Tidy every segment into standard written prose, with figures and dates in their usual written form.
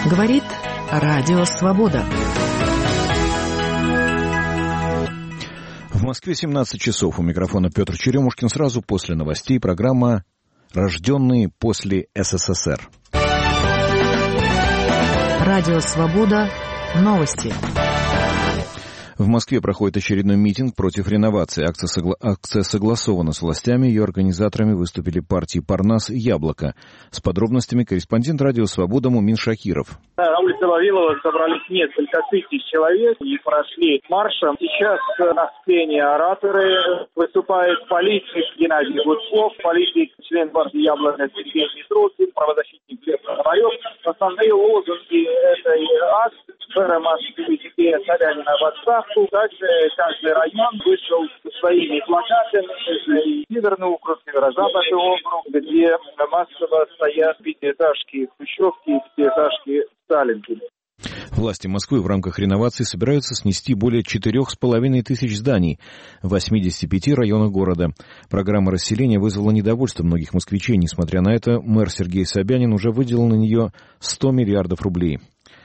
Говорит Радио Свобода. В Москве 17 часов. У микрофона Петр Черемушкин. Сразу после новостей программа «Рожденные после СССР». Радио Свобода. Новости. В Москве проходит очередной митинг против реновации. Акция согласована с властями. Ее организаторами выступили партии «Парнас» и «Яблоко». С подробностями корреспондент «Радио Свобода» Мумин Шакиров. На улице Вавилова собрались несколько тысяч человек и прошли маршем. Сейчас на сцене ораторы выступает политик Геннадий Гудков, политик, член партии «Яблоко» Сергей Петрушин, правозащитник Глеб Пономарев. Основные лозунги этой акции: мэра Москвы Сергея Собянина в отставку. Также каждый район вышел со своими плакатами. Это и Северный округ, Северо-Западный округ, где массово стоят пятиэтажки хрущевки и пятиэтажки сталинки. Власти Москвы в рамках реновации собираются снести более 4500 зданий в 85 районах города. Программа расселения вызвала недовольство многих москвичей. Несмотря на это, мэр Сергей Собянин уже выделил на нее 100 миллиардов рублей.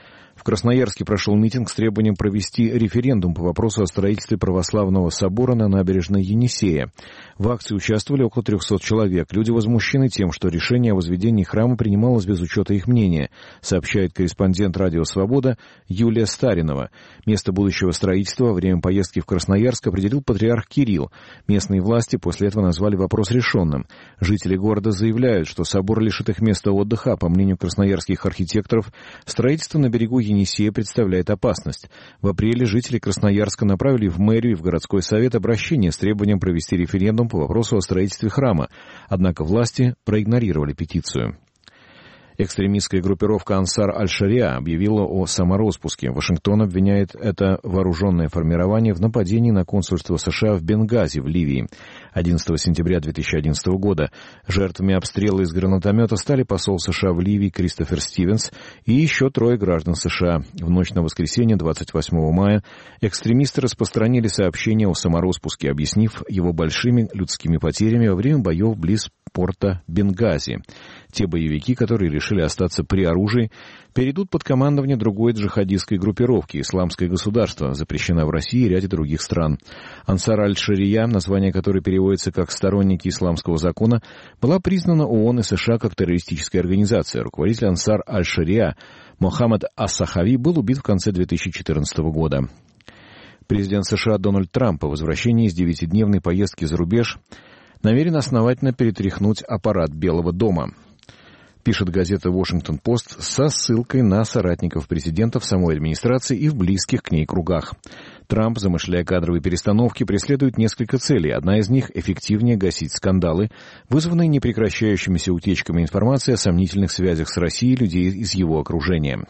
В Красноярске прошел митинг с требованием провести референдум по вопросу о строительстве православного собора на набережной Енисея. В акции участвовали около 300 человек. Люди возмущены тем, что решение о возведении храма принималось без учета их мнения, сообщает корреспондент «Радио Свобода» Юлия Старинова. Место будущего строительства во время поездки в Красноярск определил патриарх Кирилл. Местные власти после этого назвали вопрос решенным. Жители города заявляют, что собор лишит их места отдыха. По мнению красноярских архитекторов, строительство на берегу Енисея представляет опасность. В апреле жители Красноярска направили в мэрию и в городской совет обращение с требованием провести референдум по вопросу о строительстве храма. Однако власти проигнорировали петицию. Экстремистская группировка «Ансар аль-Шариа» объявила о самороспуске. Вашингтон обвиняет это вооруженное формирование в нападении на консульство США в Бенгази в Ливии 11 сентября 2011 года. Жертвами обстрела из гранатомета стали посол США в Ливии Кристофер Стивенс и еще 3 граждан США. В ночь на воскресенье, 28 мая, экстремисты распространили сообщение о самороспуске, объяснив его большими людскими потерями во время боев близ порта Бенгази. Те боевики, которые решили остаться при оружии, перейдут под командование другой джихадистской группировки «Исламское государство», запрещена в России и ряде других стран. Ансар аль-Шария, название которой переводится как «сторонники исламского закона», была признана ООН и США как террористическая организация. Руководитель Ансар аль-Шария Мохаммад ас-Сахави был убит в конце 2014 года. Президент США Дональд Трамп по возвращении из 9-дневной поездки за рубеж намерен основательно перетряхнуть аппарат Белого дома, пишет газета «Вашингтон-Пост» со ссылкой на соратников президента в самой администрации и в близких к ней кругах. Трамп, замышляя кадровые перестановки, преследует несколько целей. Одна из них — эффективнее гасить скандалы, вызванные непрекращающимися утечками информации о сомнительных связях с Россией людей из его окружения.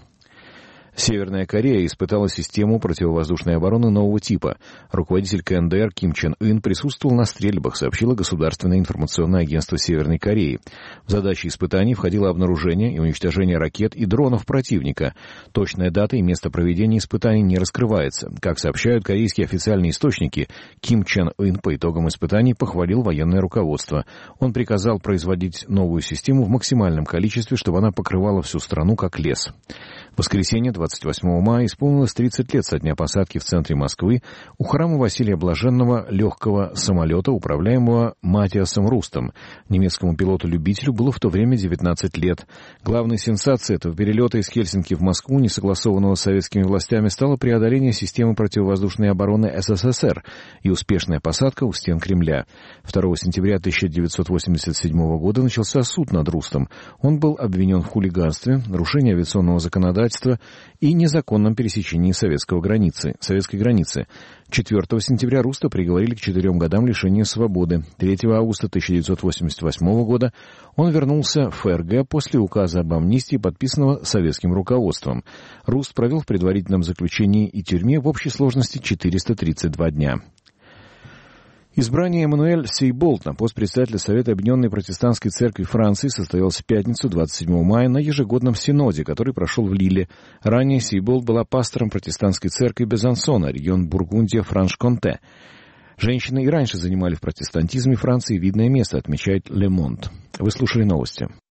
Северная Корея испытала систему противовоздушной обороны нового типа. Руководитель КНДР Ким Чен Ын присутствовал на стрельбах, сообщило Государственное информационное агентство Северной Кореи. В задачи испытаний входило обнаружение и уничтожение ракет и дронов противника. Точная дата и место проведения испытаний не раскрывается. Как сообщают корейские официальные источники, Ким Чен Ын по итогам испытаний похвалил военное руководство. Он приказал производить новую систему в максимальном количестве, чтобы она покрывала всю страну как лес. В воскресенье, 28 мая, исполнилось 30 лет со дня посадки в центре Москвы у храма Василия Блаженного легкого самолета, управляемого Матиасом Рустом. Немецкому пилоту-любителю было в то время 19 лет. Главной сенсацией этого перелета из Хельсинки в Москву, несогласованного с советскими властями, стало преодоление системы противовоздушной обороны СССР и успешная посадка у стен Кремля. 2 сентября 1987 года начался суд над Рустом. Он был обвинен в хулиганстве, нарушении авиационного законодательства и незаконном пересечении советской границы. 4 сентября Руста приговорили к 4 годам лишения свободы. 3 августа 1988 года он вернулся в ФРГ после указа об амнистии, подписанного советским руководством. Руст провел в предварительном заключении и тюрьме в общей сложности 432 дня. Избрание Эммануэль Сейболт на пост председателя Совета Объединенной Протестантской Церкви Франции состоялось в пятницу, 27 мая, на ежегодном синоде, который прошел в Лилле. Ранее Сейболт была пастором протестантской церкви Безансона, регион Бургундия, Франш-Конте. Женщины и раньше занимали в протестантизме Франции видное место, отмечает Le Monde. Вы слушали новости.